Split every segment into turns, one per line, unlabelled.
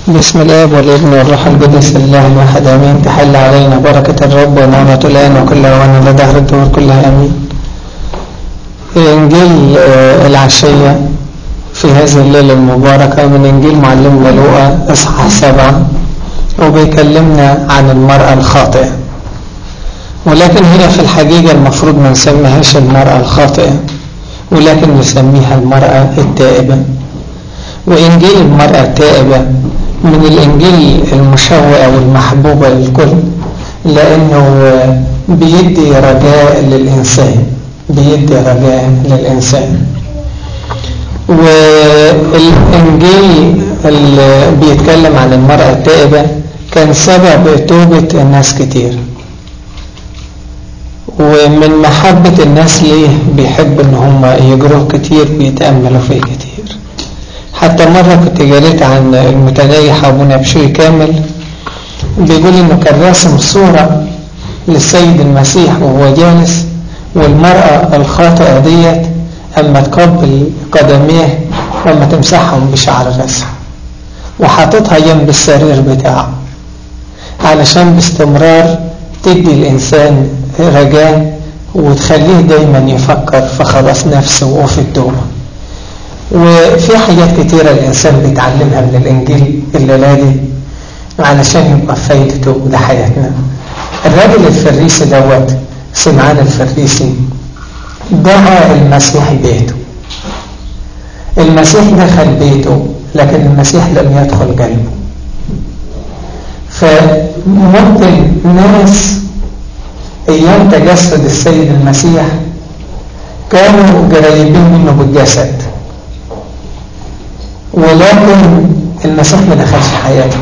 بسم الآب والابن والروح القدس الله الواحد آمين. تحل علينا بركة الرب ونعمة الآن وكل أوان لدهر الدور كلها آمين. إنجيل العشية في هذه الليلة المباركة من إنجيل معلمنا لوقا إصحاح 7، وبيكلمنا عن المرأة الخاطئة، ولكن هنا في الحقيقة المفروض ما نسميهاش المرأة الخاطئة، ولكن نسميها المرأة التائبة. وإنجيل المرأة التائبة من الإنجيل المشوق والمحبوبة للكل، لأنه بيدي رجاء للإنسان. والإنجيل اللي بيتكلم عن المرأة التائبة كان سبب توبة الناس كتير، ومن محبة الناس ليه بيحب ان هم يقروه كتير ويتأملوا فيه كتير. حتى مرة كنت قريت عن المتنيح أبونا بشوي كامل، بيقول انه كان راسم صورة للسيد المسيح وهو جالس، والمرأة الخاطئة ديت اما تقبل قدميه واما تمسحهم بشعر راسها، وحاططها جنب السرير بتاعه علشان باستمرار تدي الإنسان رجاء وتخليه دايما يفكر في خلاص نفسه وفي التوبة. وفي حاجات كتيرة الإنسان بيتعلمها من الإنجيل الليلة دي علشان يبقى فايدته ده حياتنا. الراجل الفريسي دوت سمعان الفريسي دعا المسيح بيته. المسيح دخل بيته لكن المسيح لم يدخل قلبه. فممكن ناس ايام تجسد السيد المسيح كانوا قريبين منه بالجسد، ولكن المسيح ما دخلش حياته،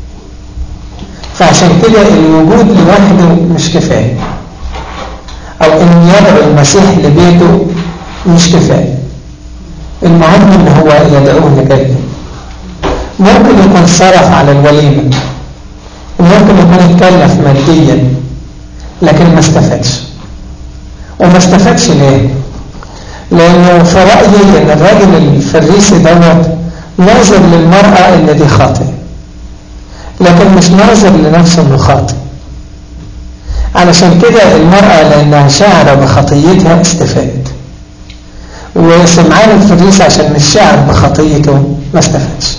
فعشان كده الوجود لوحده مش كفايه، او ان يدعو المسيح لبيته مش كفايه. المهم ان هو يدعوه لقلبه. ممكن يكون صرف على الوليمه، وممكن يكون اتكلف ماديا، لكن ما استفادش. وما استفادش ليه؟ لأنه في رأيي أن الراجل الفريسي دوت ناظر للمرأة اللي دي خاطئة، لكن مش ناظر لنفسه انه خاطئ. علشان كده المرأة لأنها شعر بخطيتها استفاد، وسمعان الفريسي عشان مش شعر بخطيته ما استفادش.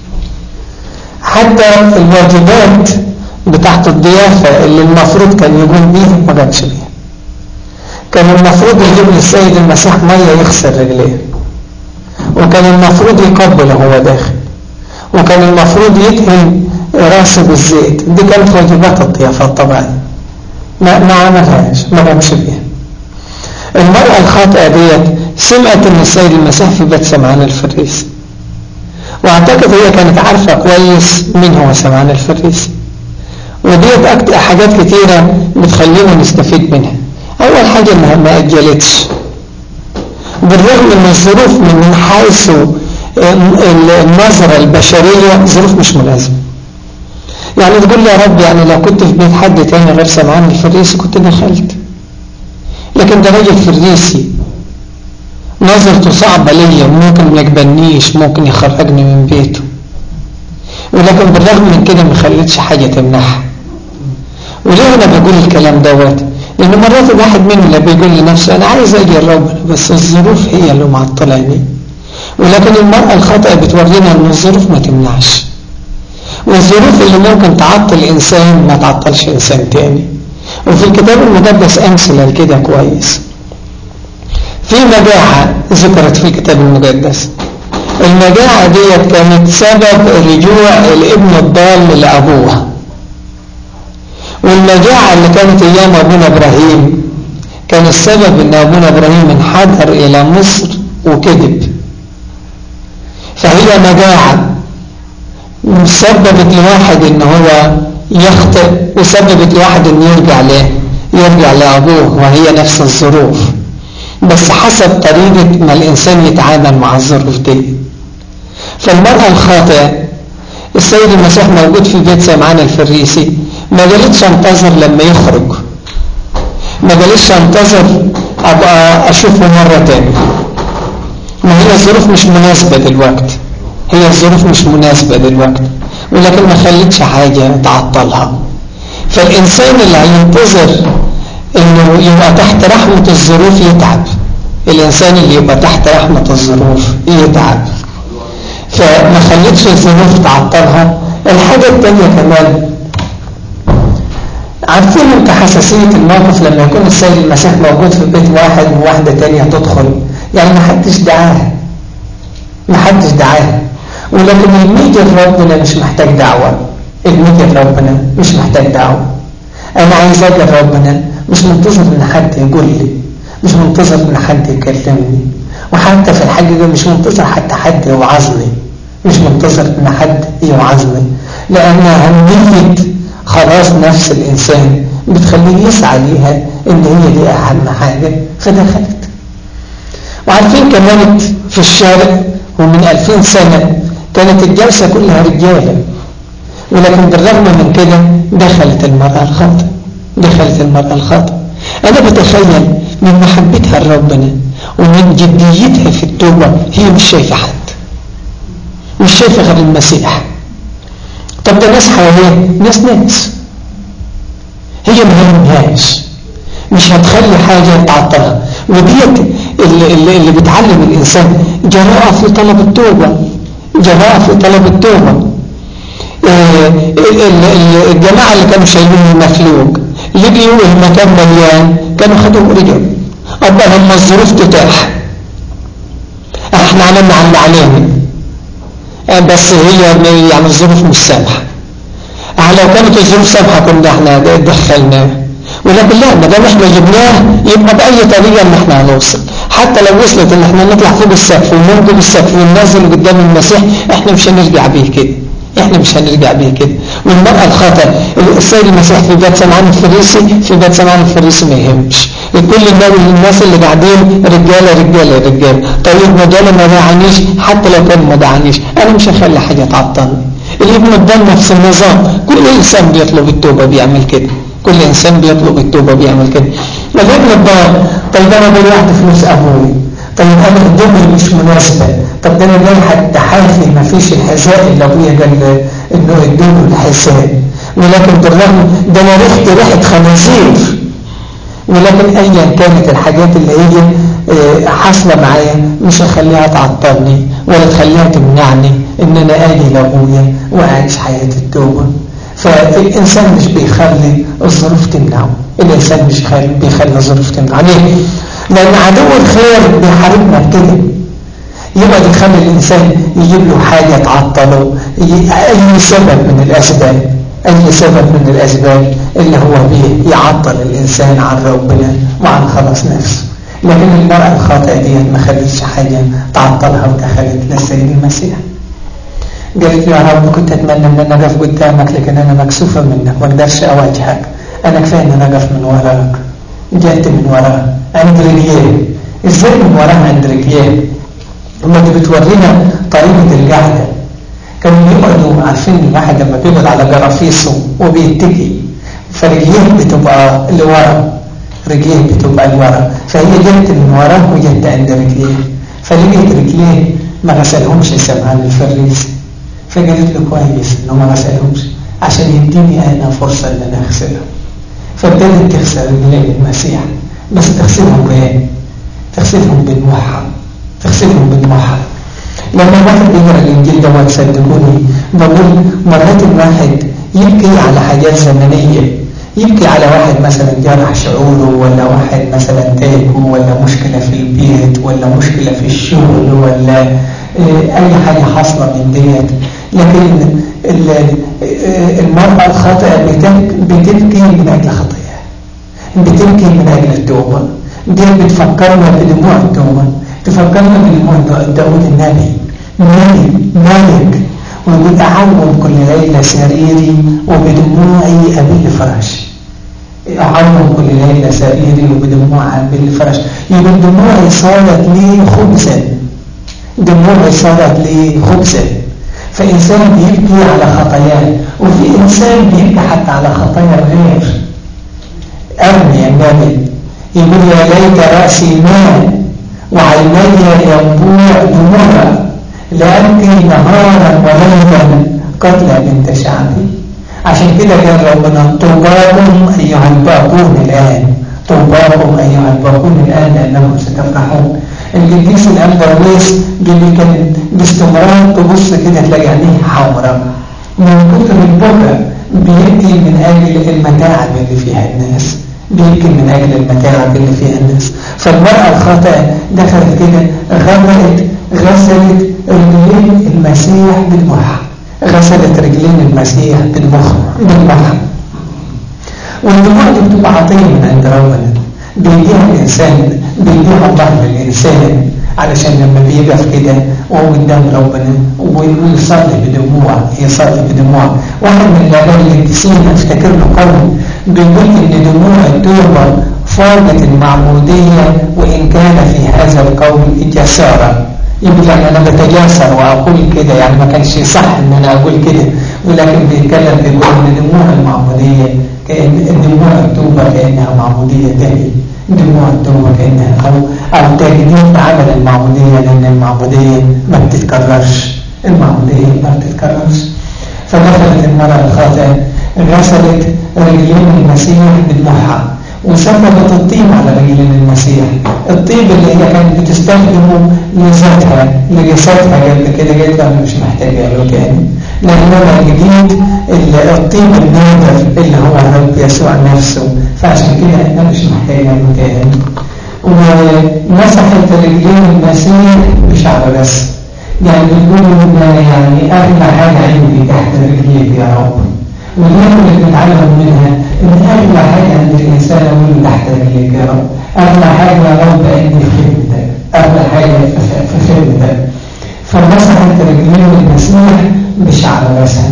حتى الواجبات بتاعت الضيافة اللي المفروض كان يقوم بيها ما قامش بيها. كان المفروض يجيب للسيد المسيح مية يغسل رجليه، وكان المفروض يقبل وهو داخل، وكان المفروض يدهن راسه بالزيت. دي كانت واجبات الضيافات طبعا، ما عملهاش، ما قامش بيها. المرأة الخاطئة ديت سمعت ان السيد المسيح في بيت سمعان الفريسي، واعتقد هي كانت عارفة كويس مين هو سمعان الفريسي، وديت حاجات كتيرة بتخلينا نستفيد منها. أول حاجة إنها ما أجلتش، بالرغم من الظروف من حيث النظرة البشرية ظروف مش ملازمة. يعني تقول لي يا رب، يعني لو كنت في بيت حد تاني غير سمعان الفريسي كنت دخلت، لكن ده راجل فريسي نظرته صعبة ليا، ممكن ما يقبلنيش، ممكن يخرجني من بيته، ولكن بالرغم من كده ما خلتش حاجة تمنعها. وليه أنا بقول الكلام دوت؟ لأن مرات الواحد مننا بيقول لنفسه أنا عايز أجي ربنا، بس الظروف هي اللي معطلاني. ولكن المرأة الخاطئة بتورينا أن الظروف ما تمنعش، والظروف اللي ممكن تعطل إنسان ما تعطلش إنسان تاني. وفي الكتاب المقدس أمثلة لكده كويس. في مجاعة ذكرت في الكتاب المقدس، المجاعة دي كانت سبب رجوع الابن الضال لأبوه. والمجاعة اللي كانت أيام أبونا إبراهيم كان السبب أن أبونا إبراهيم انحدر إلى مصر وكذب. فهي مجاعة سببت لواحد أن هو يخطئ، وسببت لواحد أن يرجع لأبوه، وهي نفس الظروف، بس حسب طريقة ما الإنسان يتعامل مع الظروف دي. فالمرأة الخاطئة السيد المسيح موجود في بيت سمعان الفريسي، ما قالتش انتظر لما يخرج، ما قالتش انتظر ابقى اشوفه مرة تاني، ما هي الظروف مش مناسبة دلوقتي، ولكن ما خلتش حاجة تعطلها. فالإنسان اللي هينتظر إنه يبقى تحت رحمة الظروف يتعب. الإنسان اللي يبقى تحت رحمة الظروف يتعب، فما خلتش الظروف تعطلها. الحاجة التانية كمان، عارفين انت حساسية الموقف لما يكون السيد المسيح موجود في بيت واحد وواحدة تانية تدخل، يعني ما حدش دعاه، ولكن الميجي ربنا مش محتاج دعوة. الميجي ربنا مش محتاج دعوة. انا عايز اجي ربنا، مش منتظر ان حد يقول لي، مش منتظر ان حد يكلمني، وحتى في الحقيقة مش منتظر حتى حد يوعظني، مش منتظر ان حد يوعظني، لان اهمية خلاص نفس الانسان بتخليه يسعى ليها ان هي دي اهم حاجة، فدخلت. وعارفين كمان في الشارع ومن 2000 سنة كانت الجلسة كلها رجالة، ولكن بالرغم من كده دخلت المرأة الخاطئة. أنا بتخيل من محبتها لربنا ومن جديتها في التوبة هي مش شايفة حد، مش شايفة غير المسيح. طب ده ناس حواليه، ناس هي مهمهاش، مش هتخلي حاجة تعطلها. وديت اللي بتعلم الإنسان جراءة في طلب التوبة. الجماعة اللي كانوا شايلين المفلوج لقيوا المكان مليان، كانوا خدوه ورجعوا. أبقى لما الظروف تتاح احنا عملنا على علينا، بس هي يعني الظروف مش سامحة. لو كانت الظروف سامحة كنا احنا دخلناه، ولكن لا، ما دام احنا جبناه يبقى بأي طريقة ان احنا هنوصل. حتى لو وصلت ان احنا نطلع فوق السقف وننقل السقف وننزل قدام المسيح، احنا مش هنرجع بيه كده. والمرأة الخاطئة السيد المسيح في بيت سمعان الفريسي ما يهمش. كل الناس اللي قاعدين رجالة. طيب ما دام ما دعانيش، حتى لو كان ما دعانيش انا مش هخلي حاجة تعطلني. الابن الضال نفس النظام، كل انسان بيطلب التوبة بيعمل كده. الابن الضال، طيب انا ضيعت فلوس ابوي، طيب انا هدومي مش مناسبة، طب ده انا جاي حتى حافي ما فيش الحذاء اللي ابويا قال انه ادوله الحذاء، ولكن بالرغم ده انا ريحة خنازير. ولكن ايا كانت الحاجات اللي هي حاصله معايا مش هخليها تعطلني ولا تخليها تمنعني ان انا اجي لابويا واعيش حياه التوبه. فالانسان مش بيخلي الظروف تمنعه، الانسان مش بيخلي الظروف تمنعه. ليه؟ لان عدو الخير بيحاربنا بكده، يبقى يخلي الانسان يجيب له حاجه تعطله، اي سبب من الاسباب اللي هو بيه يعطل الانسان عن ربنا وعن خلاص نفسه. لكن المرأة الخاطئة دي ما خلتش حاجة تعطلها ودخلت للسيد المسيح. قالت له يا رب كنت اتمنى ان انا اقف قدامك، لكن انا مكسوفة منك ما اقدرش اواجهك، انا كفاية ان انا اقف من وراك. جات من وراه عند رجليه. ازاي من وراه عند رجليه؟ لما دي بتورينا طريقة القعدة. كانوا بيقعدوا، عارفين الواحد لما بيقعد على جرافيسه وبيتكي فرجليه بتبقى لورا، فهي جت من وراه وجت عند رجليه، فلقيت رجليه ما غسلهمش سمعان الفريسي، فقالت له كويس انه ما غسلهمش عشان يديني انا فرصة ان انا اغسلهم. فابتدت تغسل رجلين المسيح، بس تغسلهم بايه؟ تغسلهم بدموعها. لما الواحد بيقرأ الإنجيل ده وتصدقوني بقول مرات الواحد يبكي على حاجات زمنية، يبكي على واحد مثلا جرح شعوره، ولا واحد مثلا تاجه، ولا مشكلة في البيت، ولا مشكلة في الشغل، ولا أي حاجة حاصلة من ديت. لكن المرأة الخاطئة بتبكي من أجل خطيئة، بتبكي من أجل التوبة. دي بتفكرنا بدموع التوبة، تفكرنا بدموع داود النبي مالك ويقول أعوم كل ليلة سريري وبدموعي أبل فراشي. أعوم كل ليلة سريري وبدموعي أبل فراشي، يقول دموعي صارت لي خبزا. فإنسان بيبكي على خطاياه، وفي إنسان بيبكي حتى على خطايا الغير. أرمي النبي يقول يا ليت رأسي ماء وعيني ينبوع دموعا، لأبكي نهارا وليلا قتلى بنت شعبي. عشان كده قال ربنا طوباكم أيها الباقون الآن، طوباكم أيها الباقون الآن لأنهم ستفرحون. القديس الأنبرويس اللي كان باستمرار تبص كده تلاقي عينيه حمراء من كتر البكاء، بيبكي من أجل المتاعب اللي فيها الناس، بيبكي من أجل المتاعب اللي فيها الناس. فالمرأة الخاطئة دخلت كده غسلت رجلين المسيح بدموعها، غسلت رجلين المسيح بدموعها. والدموع دي بتبقى عطية من عند ربنا، بيديها الإنسان، بيديها الله للإنسان علشان لما بيقف كده وهو قدام ربنا ويصلي بدموع. واحد من الآباء القديسين افتكر له قول بيقول إن دموع التوبة فاضت المعمودية وإن كان في هذا القول جسارة. يقول يعني أنا بتجاسر وأقول كده، يعني ما كانش صح إن أنا أقول كده، ولكن بيتكلم بيقول إن دموع المعمودية كأن دموع التوبة كأنها معمودية تاني، دموع التوبة كأنها أو تجديد عمل المعمودية، لأن المعمودية ما بتتكررش، فدخلت المرأة الخاطئة غسلت رجلين المسيح بدموعها وسكبت الطيب على رجلين المسيح، الطيب اللي هي كانت بتستخدمه لذاتها لجسدها قبل كده، قالت أنا مش محتاجة له تاني، لأنه الجديد الطيب النادر اللي هو الرب يسوع نفسه، فعشان كده أنا مش محتاجة له تاني. ومسحت رجلين المسيح بشعر بس، يعني بتقول إن يعني أغلى حاجة عندي تحت رجليك يا رب. واللي بنتعلم منها إن أغلى حاجة عند الإنسان أقول تحت رجليك يا رب، أغلى حاجة يا رب عندي خدمتك، أغلى حاجة في خدمتك. فمسحت رجلين المسيح بشعر راسها،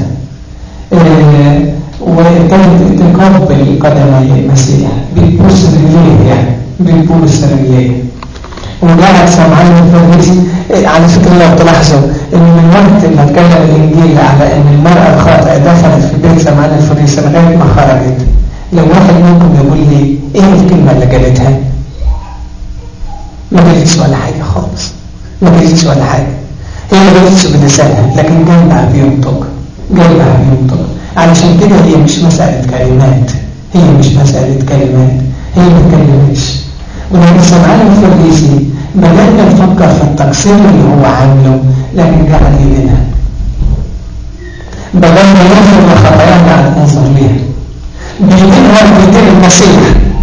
وكانت تقبل قدمي المسيح، بتبوس رجليه، يعني بتبوس رجليه. وجاءت سمعان الفريسي. على فكرة لو تلاحظوا ان من وقت ما اتكلم الانجيل على ان المرأة الخاطئة دخلت في بيت سمعان الفريسي لغاية ما خرجت، لو واحد منكم يقول لي ايه الكلمة اللي قالتها؟ ما قالتش ولا حاجة خالص، ما قالتش ولا حاجة، هي ما قالتش بلسانها لكن قلبها بينطق، علشان كده هي مش مسألة كلمات، هي ما اتكلمتش. ولكن سمعان الفريسي بدأنا نفكر في التقصير اللي هو عامله، لكن قاعد يدينها، بدأنا ننظر لخطايانا قاعد ننظر ليها، بيدين المسيح.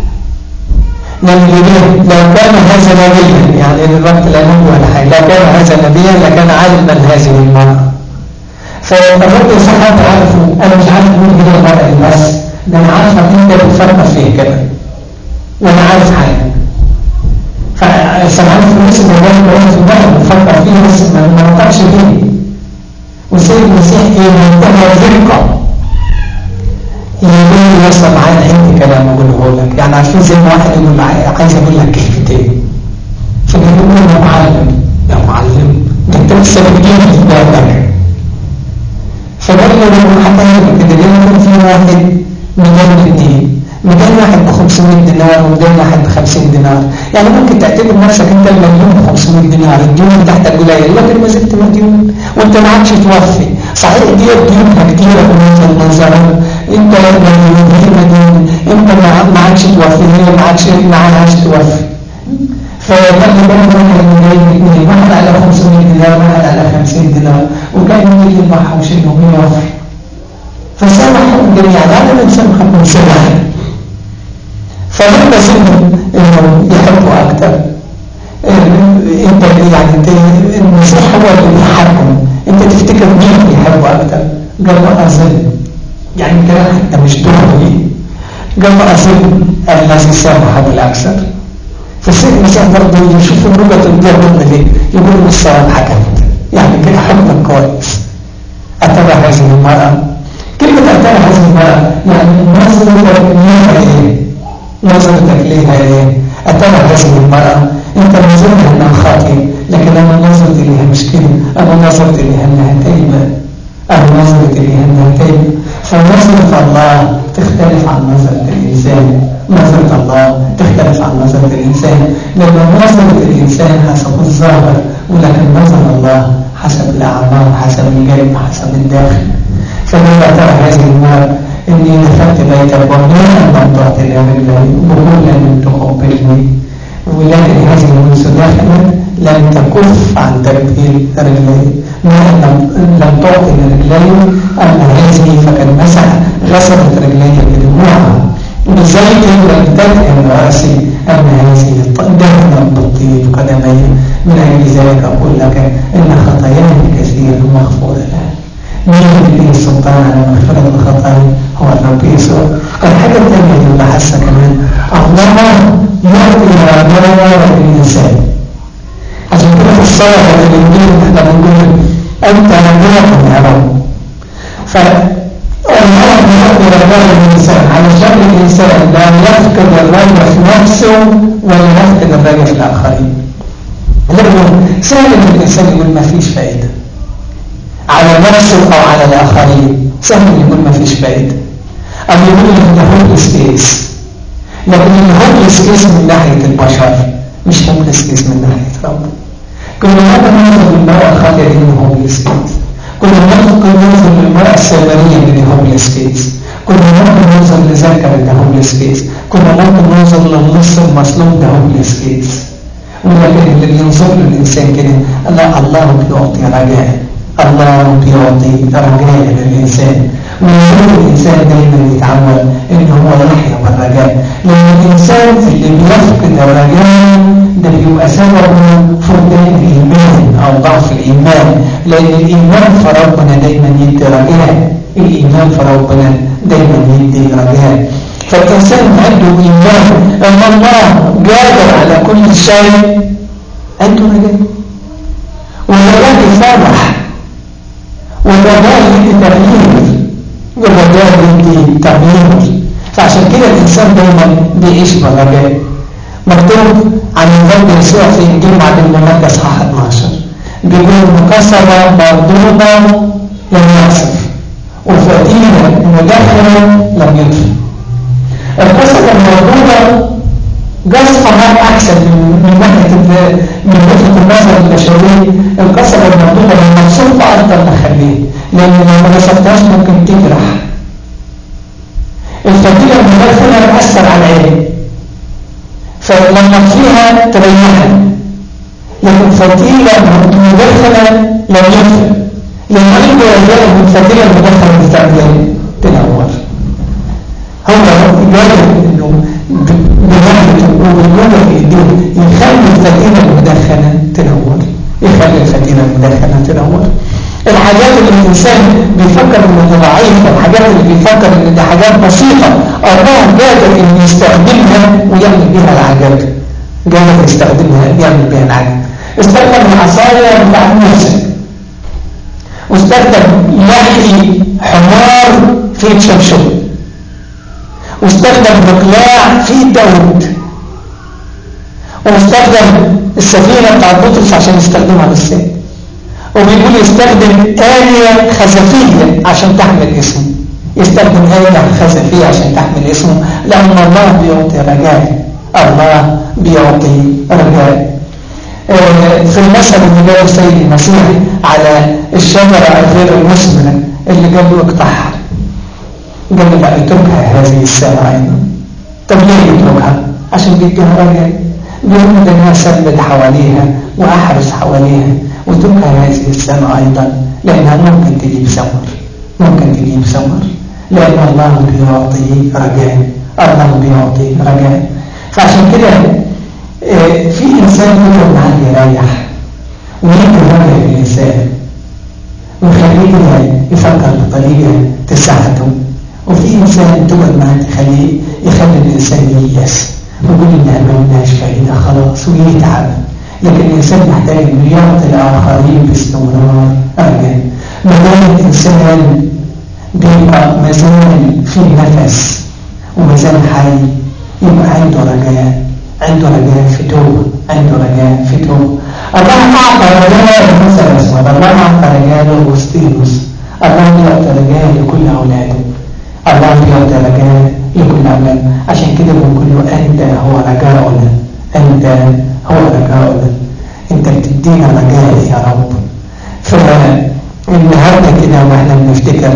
لو كان هذا نبيا، يعني الوقت لا نبي ولا حاجة، لو كان هذا نبيا لكان عالما هذه المرأة. فالرب يسحب عارفه، أنا مش عارف مين هي المرأة دي بس، ده أنا عارفة أنت بتفكر فيه كده وأنا عارف حاجة. فسمعان الفريسي ده واحد في البحر بفكر فيه بس ما نطقش فيه. والسيد المسيح منتهى الرقة يقول لي يا سمعان عندي كلام أقوله لك، يعني عارفين زي ما واحد يقول عايز أقول لك كلمتين، فبيقول له يا معلم ده أنت لسه بتجيب في بالك. فقال له حتى كده ليه في واحد مدين الدين، مدين واحد ب500 دينار ومدين واحد ب50 دينار، يعني ممكن تعتبر نفسك انت المديون ب500 دينار، الديون بتاعتك قليل لكن ما زلت مديون وانت ما عادش توفي. صحيح دي ديونها كتيره بالنسبه للمنظره، انت مديون انت ما عادش توفي، هي ما عادش توفي. فكان واحد مدين واحد على 500 دينار واحد على 50 دينار، وكان يجي معهم شيء انه يوفي. فسامحهم جميعا، هذا من سامحكم سماحا. فلما زلوا انهم يحبوا اكثر، انت يعني المسيح هو اللي بيحبهم، انت تفتكر مين بيحبوا اكثر؟ قالوا اظن، يعني كلام حتى مش دوري، قالوا اظن الذي سامح بالاكثر. فالسيد المسيح برضه يشوف اللغه الجهل دي يقول الصواب حكمت، يعني كده حكم كويس. اتبع هذه المرأة، كلمة اتبع هذه المرأة يعني نظرتك ليها ايه؟ اتبع هذه المرأة، انت نظرتها انها خاطئة، لكن انا نظرت اليها مش كده، انا نظرت اليها انها تايبة، فنظرة الله تختلف عن نظرة الإنسان، نظرة الله تختلف عن نظرة الإنسان، لأن نظرة الإنسان حسب الظاهر، ولكن نظر الله حسب الأعمال، حسب القلب، حسب الداخل. فلما ترى هذه النار إني دخلت بيتك ومن لم تعطي لرجلي بقول لم تقبلني، ولكن هذه المنس دخلت لم تكف عن تقبيل رجلي، ما لم تعطي لرجلي أما هذه فقد مسح غسلت رجلي بدموعها بزيت لم تدهن رأسي أما هذه دهنت بالطيب قدمي، من أجل ذلك أقول لك إن خطاياي كثير مغفورة لها. مين اللي السلطان على مغفرة الخطايا؟ هو الرب يسوع. الحاجة الثانية اللي بحسها كمان الله يعطي رجاء للإنسان. عشان كده في الصلاة الإنجيل احنا بنقول أنت رجاء يا رب. فالله يعطي رجاء للإنسان علشان الإنسان لا يفقد الرجاء في نفسه ولا يفقد الرجاء في الآخرين. لأنه سهل إن الإنسان يقول ما فيش فائدة على نفسه أو على الآخرين، سهل يقول ما فيش فائدة أو يقول إن ده هوبلس كيس، لكن الهوبلس كيس من ناحية البشر مش هوبلس كيس من ناحية رب. كنا نقدر ننظر للمرأة الخاطئة دي من هوبلس كيس، كنا نقدر ننظر للمرأة السامرية من هوبلس كيس، كنا ممكن ننظر لزكا ده هوبلس كيس، كنا ممكن ننظر للنص المظلوم ده هوبلس كيس. ولكن اللي ينظر للإنسان كده لا، الله بيعطي رجاء، الله بيعطي رجاء للإنسان، ويقول الإنسان دايما يتعود إن هو يحيا بالرجاء، لأن الإنسان اللي بيفقد الرجاء ده بيبقى سببه فقدان الإيمان أو ضعف الإيمان، لأن الإيمان في ربنا دايما يدي رجاء، الإيمان في ربنا دايما يدي رجاء. فالإنسان عنده إيمان أن الله قادر على كل شيء، عنده رجاء، والرجاء يفرح، والرجاء يدي تغيير، والرجاء يدي تغيير. فعشان كده الإنسان دايما بيعيش بالرجاء. مكتوب عن الرب يسوع في إنجيل معلمنا متى إصحاح 12 بيقول مكسرة مردودة لم يقصف وفتيلة مدخنة لم يطفئ. القصة الموجودة قصفها أحسن من وجهة النظر البشرية. القصة الموجودة لما تصفها أفضل تخليه، لأن لما ما قصفتهاش ممكن تجرح. الفتيلة المدخنة تأثر على العين فلما تطفيها تريحها، لكن فتيلة مدخنة لم يطفئ، لأن عنده رجاء من الفتيلة المدخنة مستقبلين تنور. هو جاهز انه بنعمته وبالجوله في ايديه يخلي الفتيله المدخنه تنور، يخلي الفتيله المدخنه تنور. الحاجات اللي الانسان بيفكر انها ضعيفه، الحاجات اللي بيفكر ان دي حاجات بسيطه، الله قادر انه يستخدمها ويعمل بها العجب، قادر يستخدمها يعمل بها العجب. استخدم العصايه بتاعت موسى، واستخدم لحي حمار في شمشون، واستخدم مقلاع في داود، واستخدم السفينة بتاع بطرس عشان يستخدمها للصيد، وبيقول يستخدم آلية خزفية عشان تحمل اسمه، يستخدم آلية خزفية عشان تحمل اسمه، لأن الله بيعطي رجاء، الله بيعطي رجاء. في المثل اللي قاله السيد المسيح على الشجرة الغير المثمرة اللي قال له اقطعها، قال له لا اتركها هذه الساعة أيضا. طب ليه يتركها؟ عشان بيديها رجاء، بيقول ده أنا أثبت حواليها وأحرس حواليها واتركها هذه الساعة أيضا، لأنها ممكن تجيب ثمر، ممكن تجيب ثمر، لأن الله بيعطي رجاء، الله بيعطي رجاء. فعشان كده في إنسان يقول معاه يريح ويدي رجاء للإنسان ويخليه كده يفكر بطريقة تساعده، وفي إنسان تقعد معاه يخلي الإنسان ييأس ويقول إنها ملناش فائدة خلاص ويتعب. لكن الإنسان محتاج إنه يعطي الآخرين باستمرار رجاء. ما دام الإنسان بيبقى مازال في نفس ومازال حي يبقى عنده رجاء، عنده رجاء في توبة، عنده رجاء في توبة. الله أعطى رجاء لموسى الأسود، الله أعطى رجاء لأغسطينوس، الله يعطي رجاء لكل أولاده، الله يعطي رجاء لكل أولاده. عشان كده بنقول له أنت هو رجاؤنا، أنت هو رجاؤنا، أنت بتدينا رجاء يا رب. فالنهارده كده واحنا بنفتكر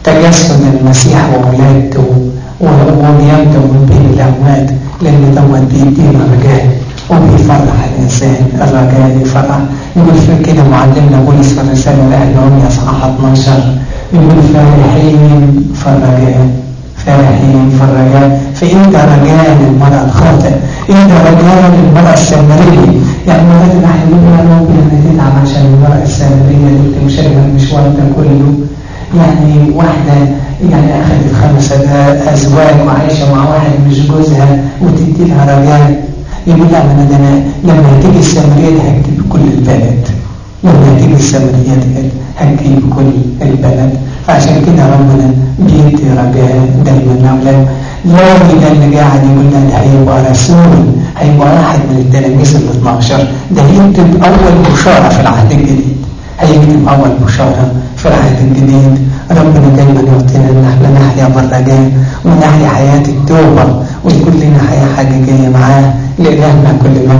تجسد المسيح وولادته وقيامته من بين الأموات، لأن دوت بيدينا رجاء وبيفرح الإنسان. الرجاء يفرح. يقول في كده معلمنا بولس في الرسالة لأهل روميا إصحاح 12 يقول فرحين في الرجاء، فرحين في الرجاء. فإنت رجاء للمرأة الخاطئة، إنت رجاء للمرأة السامرية. يعني مرات الواحد يقول يا رب يعني تتعب عشان المرأة السامرية اللي تمشي المشوار ده كله، يعني واحدة يعني أخذت 5 أزواج وعايشة مع واحد مش جوزها وتدي لها رجاء. يقول لا أنا لما هتيجي السامرية دي هكتب كل البلد، لما هتيجي السامرية دي هتجيب كل البلد. فعشان كده ربنا بيدي رجاء دايما لأولاد. لاوي ده اللي قاعد يقول لنا ده هيبقى رسول، هيبقى واحد من التلاميذ ال 12، ده يكتب أول بشارة في العهد الجديد، هيكتب أول بشارة في العهد الجديد. ربنا دايما يعطينا ان احنا نحيا بالرجاء ونحيا حياة التوبة ويكون لنا حياة حقيقية معاه. لإلهنا كل مجد